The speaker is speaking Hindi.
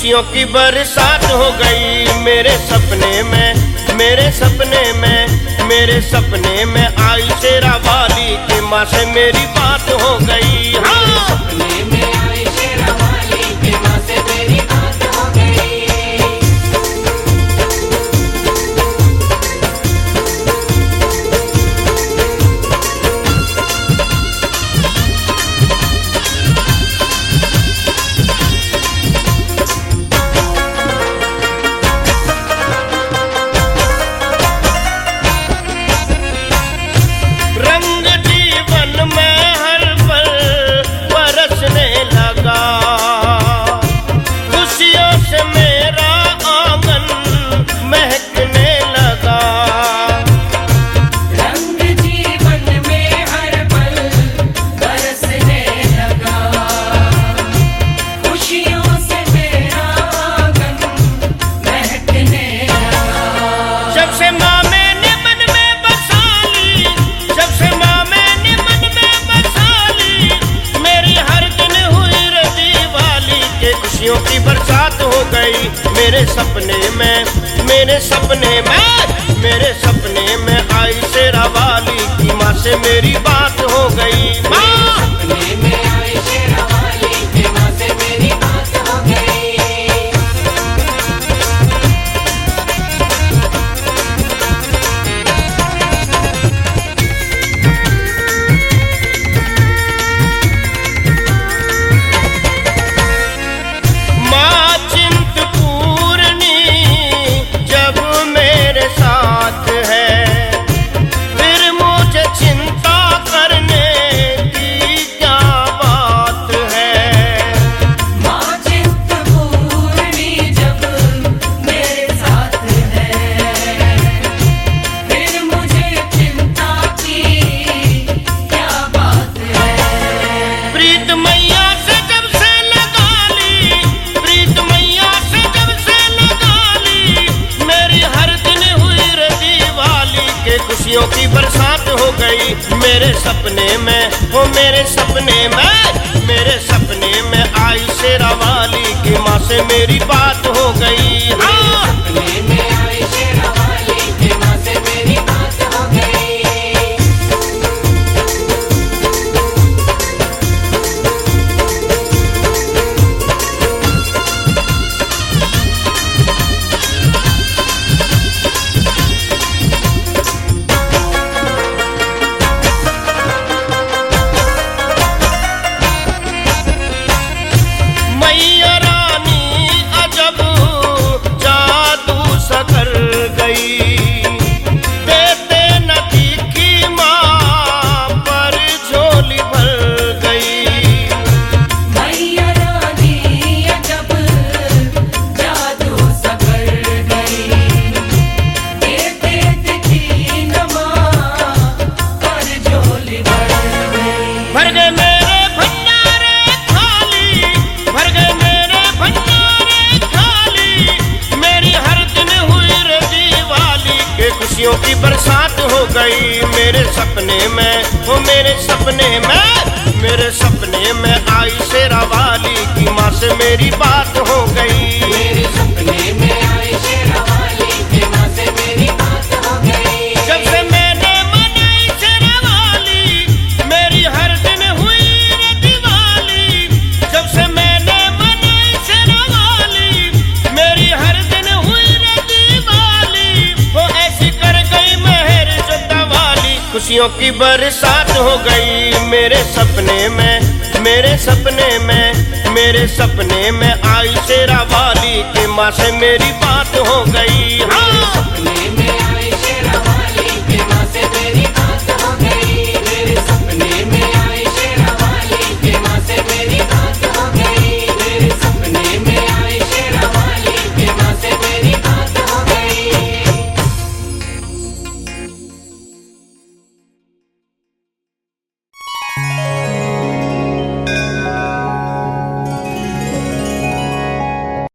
खुशियों की बरसात हो गई मेरे सपने में, मेरे सपने में, मेरे सपने में आई शेरा वाली की माँ से मेरी बात हो गई। हाँ सपने में आई शेरा वाली की माँ से मेरी बात हो गई। खुशियों की बरसात हो गई मेरे सपने में, मेरे सपने में, मेरे सपने में आई शेरा वाली की माँ से मेरी बात हो गई। सपने में आई शेरा वाली की माँ से मेरी बात हो गई। खुशियों की बरसात हो गई मेरे सपने में, वो मेरे सपने में, मेरे सपने में आई शेरा वाली की माँ से मेरी बात हो गई। हाँ सपने में आई शेरा वाली की माँ से मेरी बात हो गई। खुशियों की बरसात हो गई मेरे सपने में, वो मेरे सपने में, मेरे सपने में आई शेरा वाली की माँ से मेरी बात हो गई। मेरे सपने में आई शेरा वाली की माँ से मेरी बात हो गई। जब से मैंने मनाई शेरा वाली मेरी हर दिन हुई रे दिवाली। जब से मैंने मनाई शेरा वाली मेरी हर दिन हुई रे दिवाली। वो ऐसी कर गई मेहर जो दवाली। खुशियों की बरसात हो गई मेरे सपने में, मेरे सपने में, मेरे सपने में आई शेरा वाली की माँ से मेरी बात हो गई। हाँ